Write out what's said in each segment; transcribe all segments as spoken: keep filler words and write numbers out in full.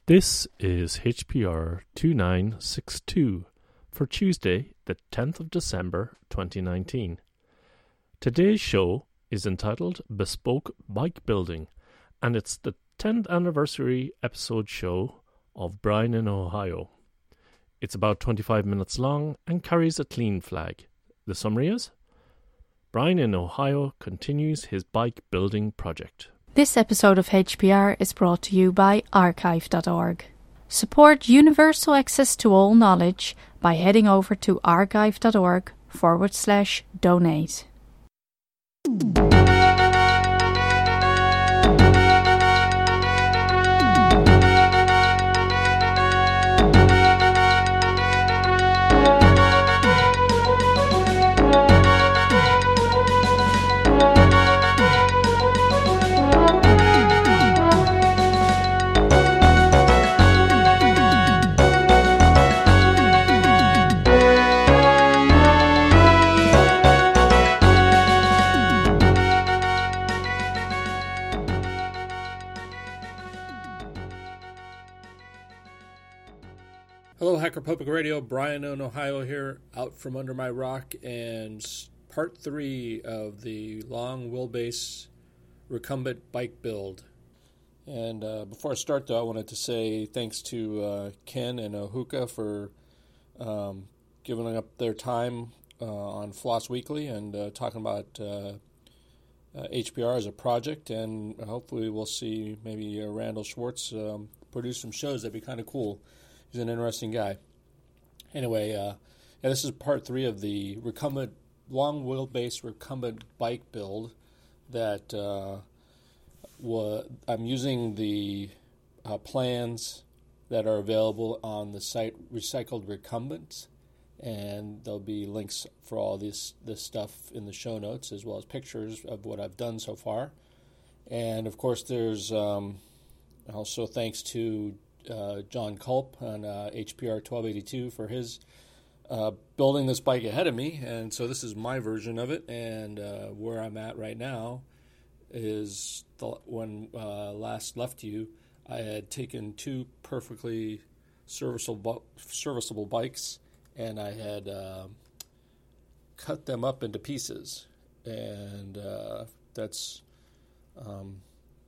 This is H P R two nine six two for Tuesday, the tenth of December twenty nineteen. Today's show is entitled Bespoke Bike Building, and it's the tenth anniversary episode show of Brian in Ohio. It's about twenty-five minutes long and carries a clean flag. The summary is: Brian in Ohio continues his bike building project. This episode of H P R is brought to you by archive dot org. Support universal access to all knowledge by heading over to archive dot org forward slash donate. Hello, Hacker Public Radio. Brian in Ohio here, out from under my rock, and part three of the long wheelbase recumbent bike build. And uh, before I start, though, I wanted to say thanks to uh, Ken and Ohuka for um, giving up their time uh, on Floss Weekly and uh, talking about uh, uh, H P R as a project. And hopefully we'll see maybe uh, Randall Schwartz um, produce some shows. That'd be kind of cool. He's an interesting guy. Anyway, uh, yeah, this is part three of the recumbent, long wheelbase recumbent bike build that uh, wa- I'm using the uh, plans that are available on the site Recycled Recumbents, and there'll be links for all this this stuff in the show notes, as well as pictures of what I've done so far. And of course, there's um, also thanks to Uh, John Culp on uh, H P R twelve eighty-two for his uh, building this bike ahead of me, and so this is my version of it. And uh, where I'm at right now is the, when uh, last left you, I had taken two perfectly serviceable serviceable bikes, and I had uh, cut them up into pieces, and uh, that's. Um,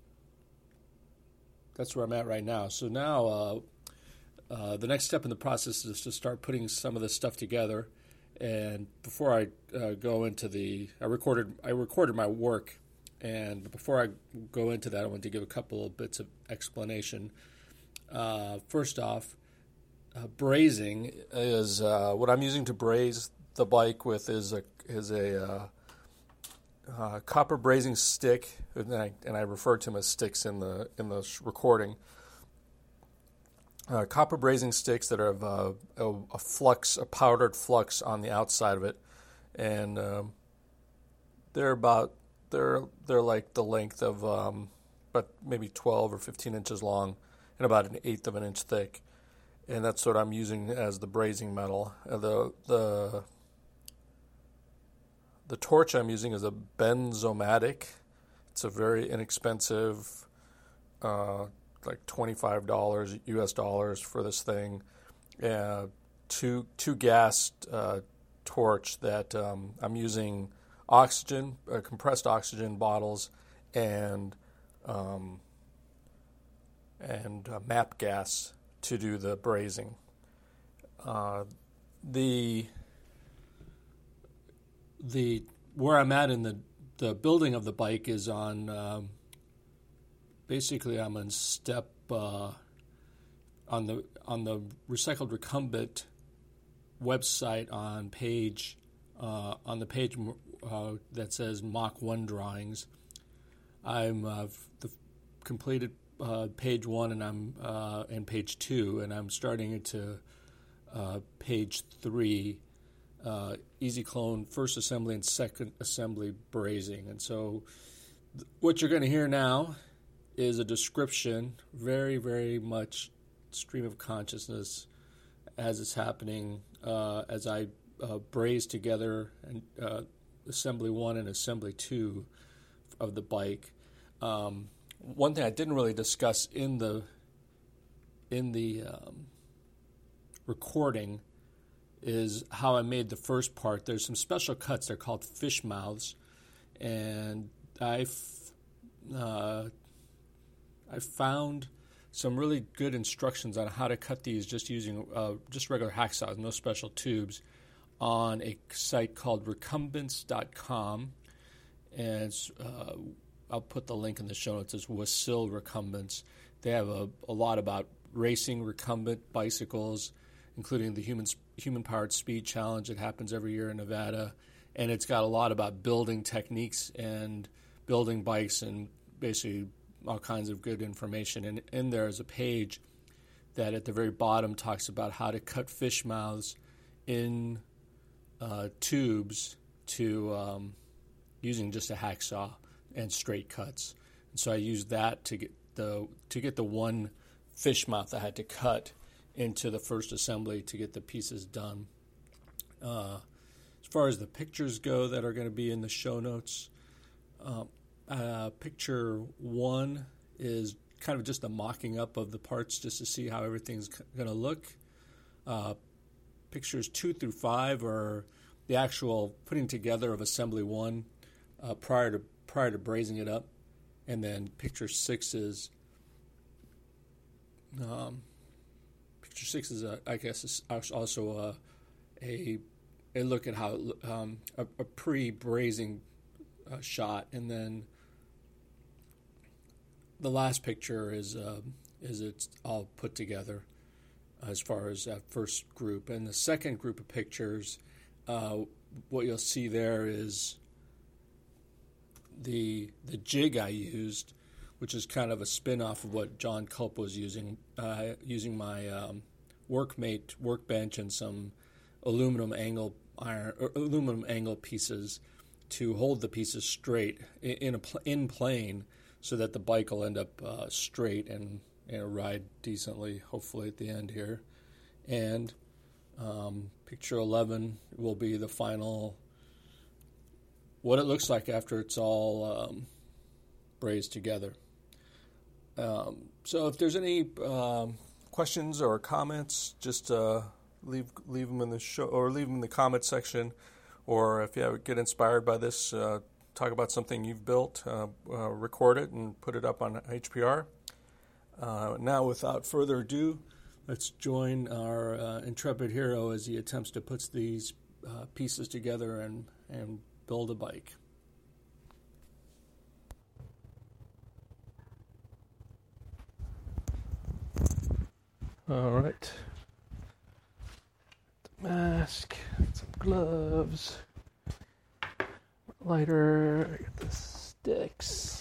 That's where I'm at right now. So now uh, uh, the next step in the process is to start putting some of this stuff together. And before I uh, go into the, I recorded I recorded my work, and before I go into that, I want to give a couple of bits of explanation. Uh, first off, uh, brazing is uh, what I'm using to braze the bike with is a is a uh, Uh, copper brazing stick, and I, and I refer to them as sticks in the in the recording. Uh, copper brazing sticks that have uh, a, a flux, a powdered flux on the outside of it, and um, they're about they're they're like the length of um, about maybe twelve or fifteen inches long, and about an eighth of an inch thick, and that's what I'm using as the brazing metal. Uh, the the The torch I'm using is a Benzomatic. It's a very inexpensive, uh, like twenty-five dollars U S dollars for this thing. Uh, two two gas uh, torch that um, I'm using oxygen, uh, compressed oxygen bottles, and um, and uh, MAP gas to do the brazing. Uh, the The where I'm at in the, the building of the bike is on um, basically I'm on step uh, on the on the Recycled Recumbent website on page uh, on the page uh, that says Mach one drawings. I'm uh, the completed uh, page one and I'm uh, and page two, and I'm starting into uh, page three. Uh, easy clone, first assembly and second assembly brazing. And so th- what you're going to hear now is a description, very, very much stream of consciousness as it's happening, uh, as I uh, braze together and uh, assembly one and assembly two of the bike. Um, one thing I didn't really discuss in the in the um, recording is how I made the first part. There's some special cuts. They're called fish mouths, and I've uh, I found some really good instructions on how to cut these just using uh, just regular hacksaws, no special tubes, on a site called recumbents dot com, and it's, uh, I'll put the link in the show notes. It's Wasil Recumbents. They have a, a lot about racing recumbent bicycles, including the human human powered speed challenge that happens every year in Nevada, and it's got a lot about building techniques and building bikes and basically all kinds of good information. And in there is a page that at the very bottom talks about how to cut fish mouths in uh, tubes to um, using just a hacksaw and straight cuts. And so I used that to get the to get the one fish mouth I had to cut into the first assembly to get the pieces done. Uh, as far as the pictures go that are going to be in the show notes, uh, uh, picture one is kind of just a mocking up of the parts just to see how everything's going to look. Uh, pictures two through five are the actual putting together of assembly one uh, prior to prior to brazing it up, and then picture six is um, picture six is a, I guess is also a a, a look at how um, a, a pre-brazing uh, shot, and then the last picture is uh, is it's all put together as far as that first group. And the second group of pictures, uh, what you'll see there is the the jig I used, which is kind of a spin-off of what John Culp was using, uh, using my um, Workmate workbench and some aluminum angle iron or aluminum angle pieces to hold the pieces straight in, in a pl- in plane, so that the bike will end up uh, straight and you know, ride decently, hopefully, at the end here. And um, picture eleven will be the final, what it looks like after it's all um, brazed together. Um, so if there's any um, questions or comments, just uh, leave leave them in the show or leave them in the comment section. Or if you have, get inspired by this, uh, talk about something you've built, uh, uh, record it and put it up on H P R. Uh, now, without further ado, let's join our uh, intrepid hero as he attempts to put these uh, pieces together and, and build a bike. All right. The mask, some gloves, lighter, I got the sticks.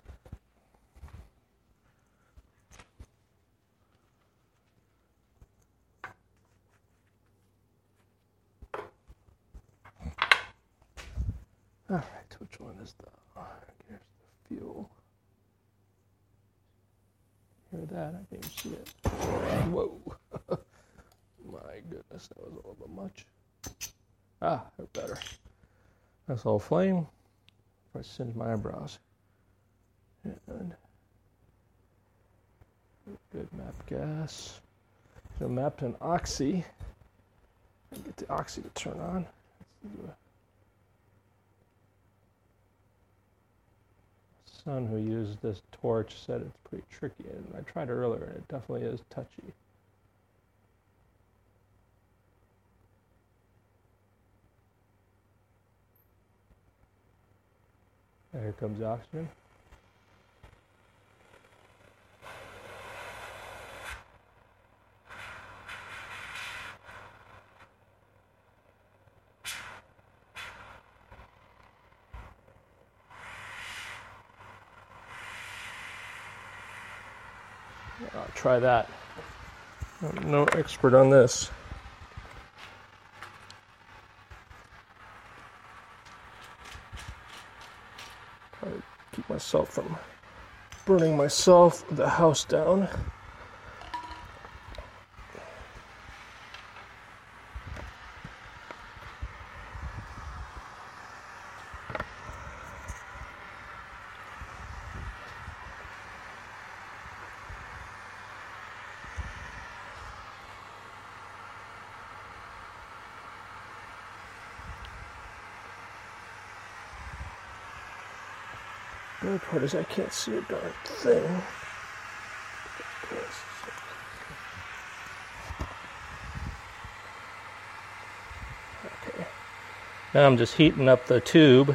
All right, which one is the, here's the fuel. Hear that? I can't see it. Whoa. My goodness, that was a little bit much. Ah, they're better. That's all flame. If I singe my eyebrows. And good map gas. So mapped an oxy. Get the oxy to turn on. Son who used this torch said it's pretty tricky, and I tried it earlier and it definitely is touchy. And here comes the oxygen. I'll try that. I'm no expert on this. Probably keep myself from burning myself, the house down. The only part is I can't see a darn thing. Okay. Now I'm just heating up the tube.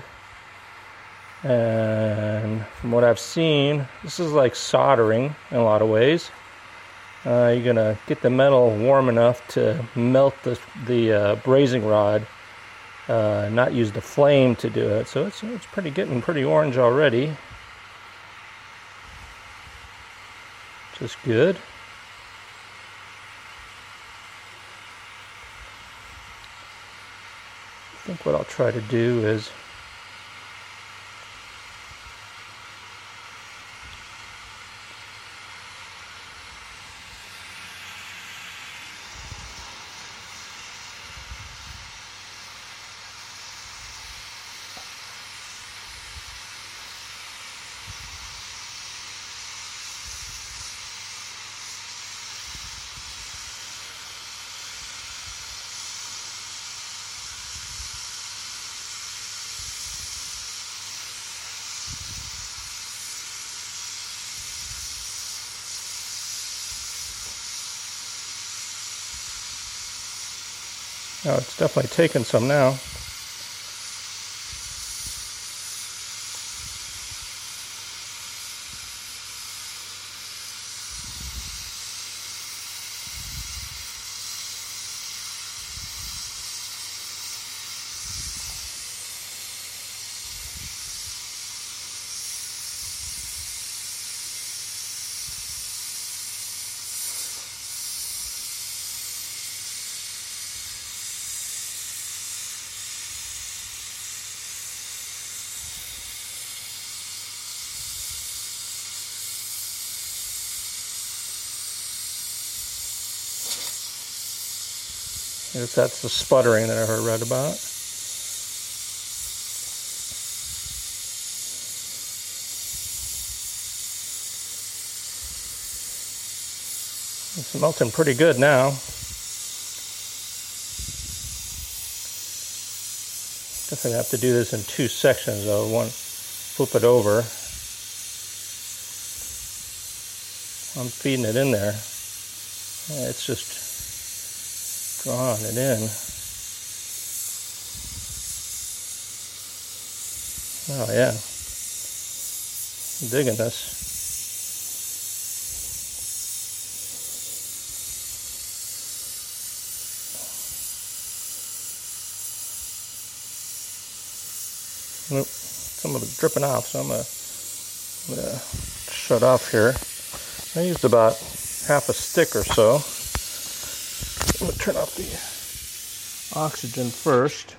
And from what I've seen, this is like soldering in a lot of ways. Uh, you're going to get the metal warm enough to melt the, the uh, brazing rod. Uh, not use the flame to do it, so it's it's pretty getting pretty orange already, which is good. I think what I'll try to do is Oh, it's definitely taken some now. I guess that's the sputtering that I heard read about. It's melting pretty good now. Definitely have to do this in two sections though. One, flip it over. I'm feeding it in there. It's just drawing it in. Oh yeah, I'm digging this. Nope, some of it's dripping off, so I'm gonna, I'm gonna shut off here. I used about half a stick or so. I'm going to turn off the oxygen first.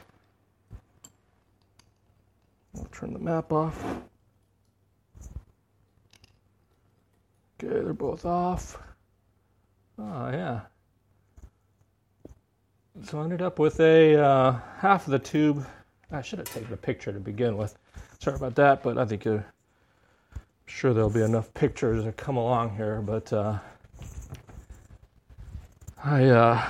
I'll turn the map off. Okay, they're both off. Oh, yeah. So I ended up with a uh, half of the tube. I should have taken a picture to begin with. Sorry about that, but I think you're I'm sure there'll be enough pictures that come along here, but uh, I, uh,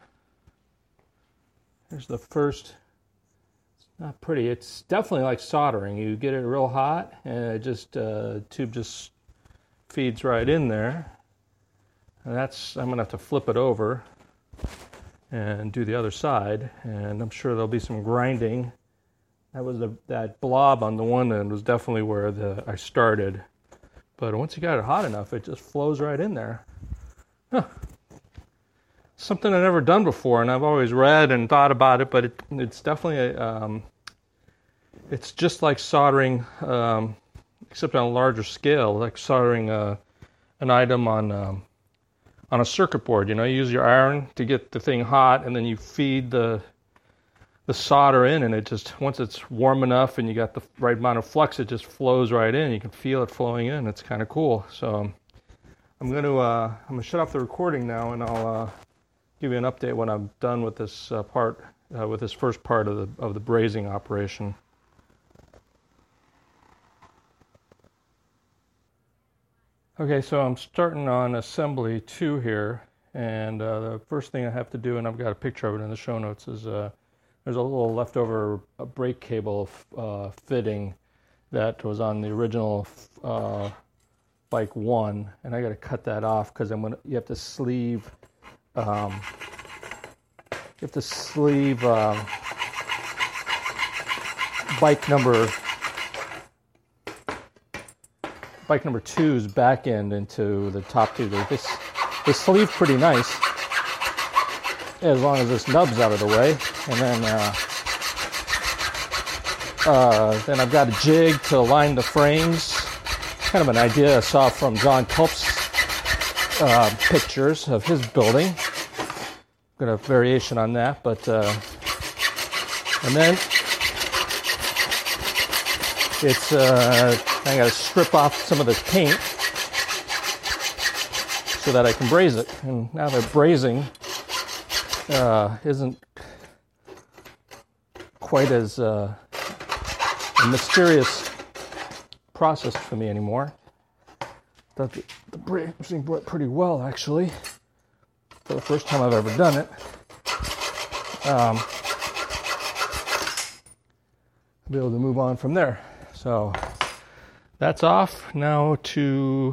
here's the first. It's not pretty. It's definitely like soldering. You get it real hot, and it just, uh, tube just feeds right in there. And that's, I'm going to have to flip it over and do the other side, and I'm sure there'll be some grinding. That was the, that blob on the one end was definitely where the I started. But once you got it hot enough, it just flows right in there. Huh. Something I've never done before, and I've always read and thought about it, but it, it's definitely a, um, it's just like soldering, um, except on a larger scale, like soldering uh, an item on um, on a circuit board. You know, you use your iron to get the thing hot, and then you feed the the solder in, and it just, once it's warm enough and you got the right amount of flux, it just flows right in. You can feel it flowing in. It's kind of cool. So I'm going to uh, I'm going to shut off the recording now, and I'll uh, give you an update when I'm done with this uh, part, uh, with this first part of the of the brazing operation. Okay, so I'm starting on assembly two here, and uh, the first thing I have to do, and I've got a picture of it in the show notes, is uh, there's a little leftover uh, brake cable uh, fitting, that was on the original uh, bike one, and I got to cut that off because I'm gonna. You have to sleeve. Um, you have to sleeve um, bike number. Bike number two's back end into the top two. This the sleeve pretty nice, as long as this nub's out of the way, and then. Uh, Uh, then I've got a jig to align the frames. Kind of an idea I saw from John Culp's uh, pictures of his building. Got a variation on that, but uh, and then it's uh, I got to strip off some of the paint so that I can braze it. And now the brazing uh, isn't quite as uh, a mysterious process for me anymore. That the, the brazing went pretty well, actually, for the first time I've ever done it. Um, I'll be able to move on from there. So that's off. Now to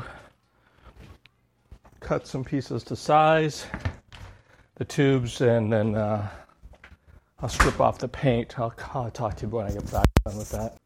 cut some pieces to size, the tubes, and then uh, I'll strip off the paint. I'll, I'll talk to you when I get back done with that.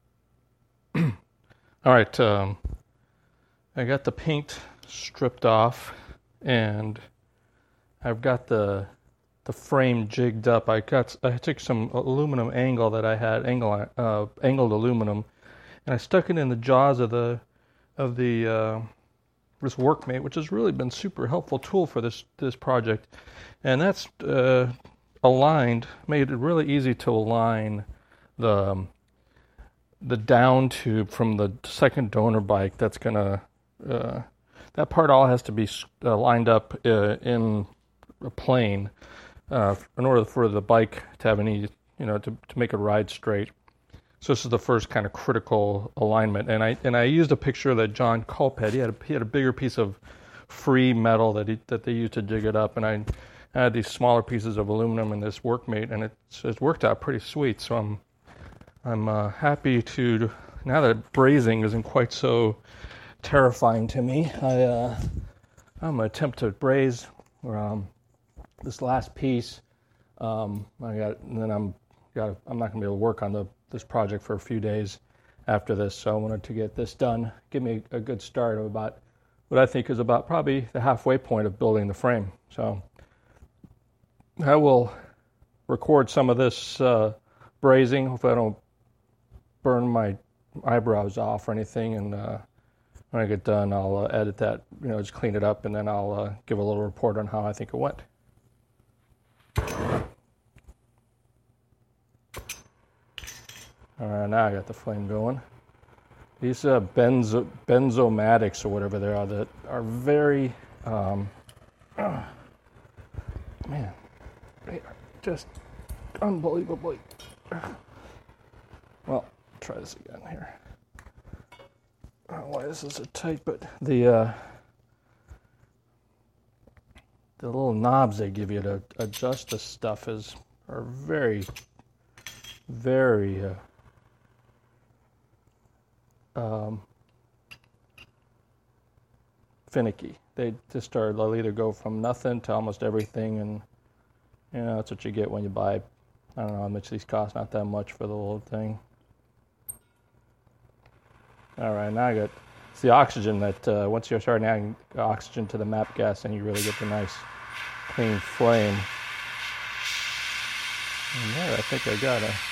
All right, um, I got the paint stripped off, and I've got the the frame jigged up. I got I took some aluminum angle that I had angle uh, angled aluminum, and I stuck it in the jaws of the of the uh, this Workmate, which has really been super helpful tool for this this project, and that's uh, aligned, made it really easy to align the um, the down tube from the second donor bike. That's gonna uh, that part all has to be uh, lined up uh, in a plane uh, in order for the bike to have any, you know, to to make it ride straight. So this is the first kind of critical alignment, and I and I used a picture that John Culp had. He had a, he had a bigger piece of free metal that he that they used to jig it up, and I had these smaller pieces of aluminum in this Workmate, and it's it's worked out pretty sweet. So I'm I'm uh, happy to, now that brazing isn't quite so terrifying to me, I, uh, I'm going to attempt to braze um, this last piece. Um, I got, and then I'm got, I'm not going to be able to work on the this project for a few days after this, so I wanted to get this done, give me a good start of about what I think is about probably the halfway point of building the frame. So I will record some of this uh, brazing. Hopefully I don't burn my eyebrows off or anything, and uh, when I get done I'll uh, edit that, you know, just clean it up, and then I'll uh, give a little report on how I think it went. Alright, now I got the flame going. These uh, benzo benzomatics or whatever they are that are very um, uh, man, they are just unbelievably uh, well, try this again here. I don't know why this is so tight, but the uh, the little knobs they give you to adjust this stuff is are very, very uh, um, finicky. They just are. They'll either go from nothing to almost everything, and you know that's what you get when you buy. I don't know how much these cost. Not that much for the little thing. All right, now I got, it's the oxygen that, uh, once you start adding oxygen to the MAPP gas, then you really get the nice clean flame. And there, I think I got a,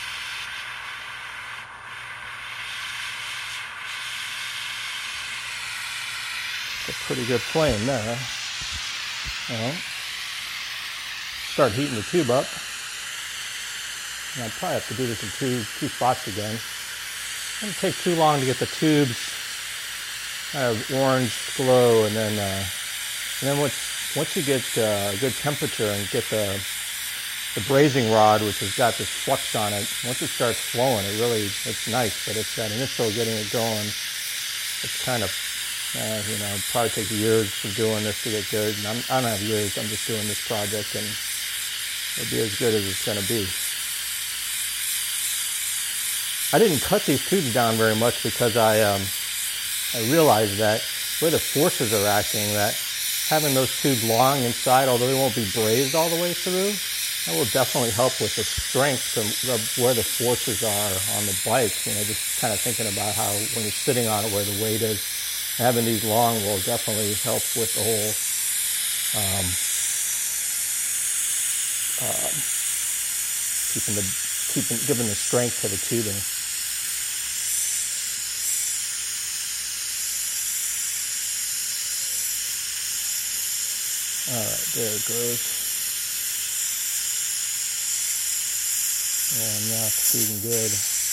a pretty good flame there. All right. Start heating the tube up. And I'll probably have to do this in two, two spots again. It doesn't take too long to get the tubes kind of orange glow, and then uh, and then once once you get uh, a good temperature and get the the brazing rod, which has got this flux on it, once it starts flowing, it really it's nice. But it's that initial getting it going. It's kind of uh, you know probably takes years of doing this to get good. And I'm, I don't have years. I'm just doing this project, and it'll be as good as it's going to be. I didn't cut these tubes down very much because I um, I realized that where the forces are acting, that having those tubes long inside, although they won't be brazed all the way through, that will definitely help with the strength of where the forces are on the bike. You know, just kind of thinking about how when you're sitting on it, where the weight is, having these long will definitely help with the whole um, uh, keeping the keeping giving the strength to the tubing. All right, there it goes. And now it's feeding good.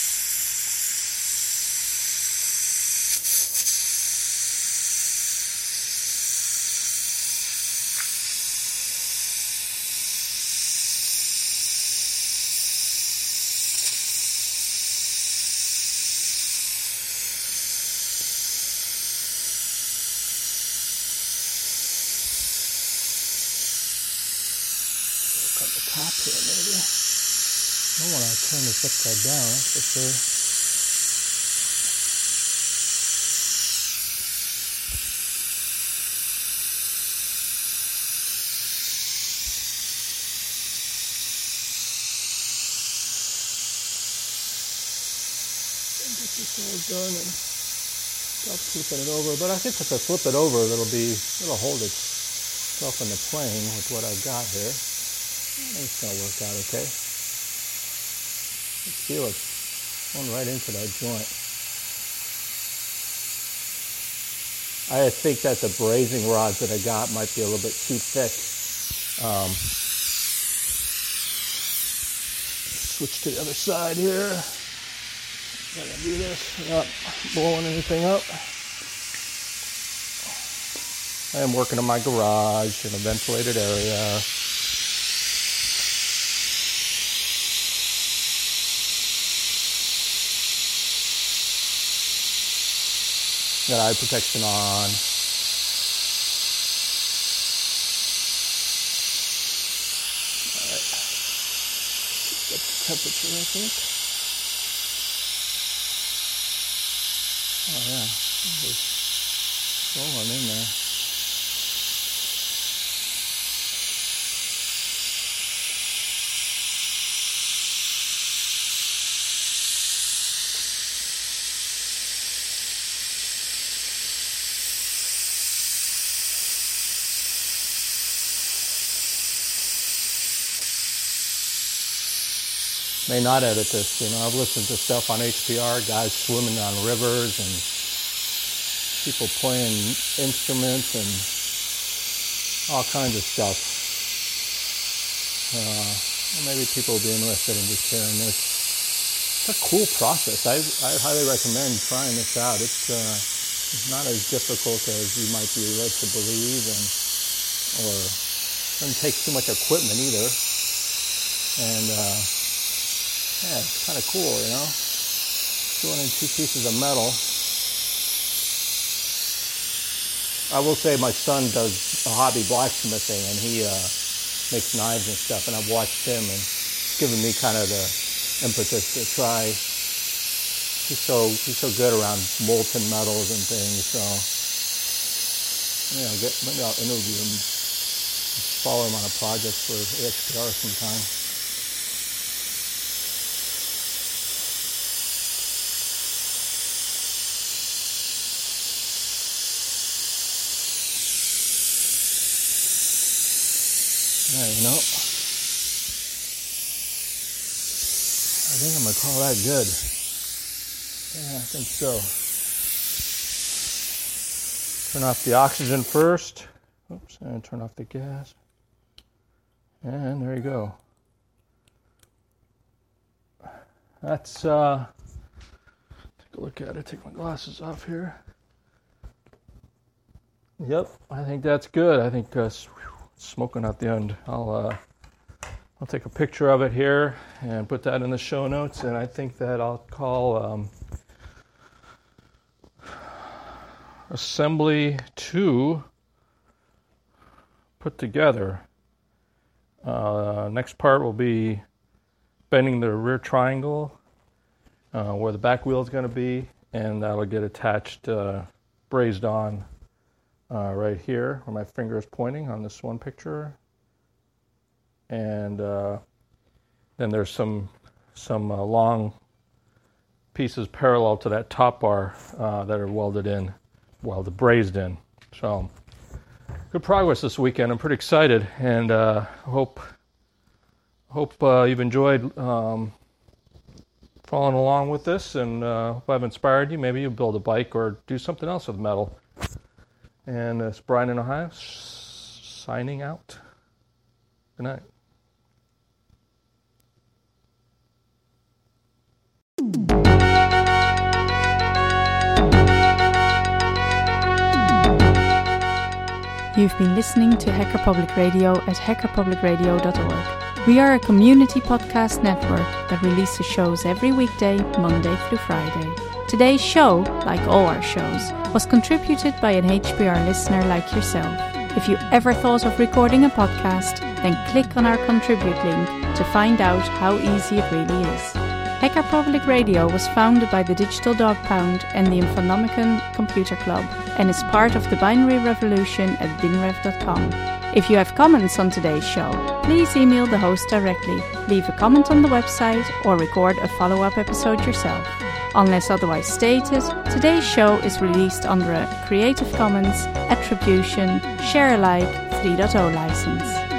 Cut the top here, maybe. I don't want to turn this upside down, that's for sure. Get this all done and stop flipping it over. But I think if I flip it over, it'll be, it'll hold itself in the plane with what I've got here. It's going to work out okay. Let's feel it going right into that joint. I think that the brazing rods that I got might be a little bit too thick. Um, switch to the other side here. Gotta do this without blowing anything up. I am working in my garage in a ventilated area. Got eye protection on. Alright. Get the temperature, I think. Oh yeah. There's rolling in there. May not edit this, you know. I've listened to stuff on H P R, guys swimming on rivers and people playing instruments and all kinds of stuff. Uh, maybe people will be interested in just hearing this. It's a cool process. I I highly recommend trying this out. It's uh, it's not as difficult as you might be led to believe, and or it doesn't take too much equipment either. And uh, yeah, it's kind of cool, you know. Doing in two pieces of metal. I will say my son does a hobby blacksmithing, and he uh, makes knives and stuff, and I've watched him, and it's given me kind of the impetus to try. He's so he's so good around molten metals and things, so yeah, get, maybe I'll interview him, follow him on a project for H P R sometime. Yeah, you know, I think I'm going to call that good. Yeah, I think so. Turn off the oxygen first. Oops, and turn off the gas. And there you go. That's, uh, take a look at it. Take my glasses off here. Yep, I think that's good. I think uh, smoking out the end. I'll uh, I'll take a picture of it here and put that in the show notes, and I think that I'll call um, assembly two put together. Uh, next part will be bending the rear triangle, uh, where the back wheel is going to be, and that'll get attached, uh, brazed on uh, right here where my finger is pointing on this one picture. And uh, then there's some some uh, long pieces parallel to that top bar uh, that are welded in, welded brazed in. So good progress this weekend. I'm pretty excited, and uh, hope hope uh, you've enjoyed um, following along with this, and uh, hope I've inspired you. Maybe you build a bike or do something else with metal. And uh, it's Brian in Ohio, s- signing out. Good night. You've been listening to Hacker Public Radio at hacker public radio dot org. We are a community podcast network that releases shows every weekday, Monday through Friday. Today's show, like all our shows, was contributed by an H P R listener like yourself. If you ever thought of recording a podcast, then click on our contribute link to find out how easy it really is. Hacker Public Radio was founded by the Digital Dog Pound and the Infonomicon Computer Club, and is part of the binary revolution at binrev dot com. If you have comments on today's show, please email the host directly, leave a comment on the website, or record a follow-up episode yourself. Unless otherwise stated, today's show is released under a Creative Commons Attribution Share Alike three point oh license.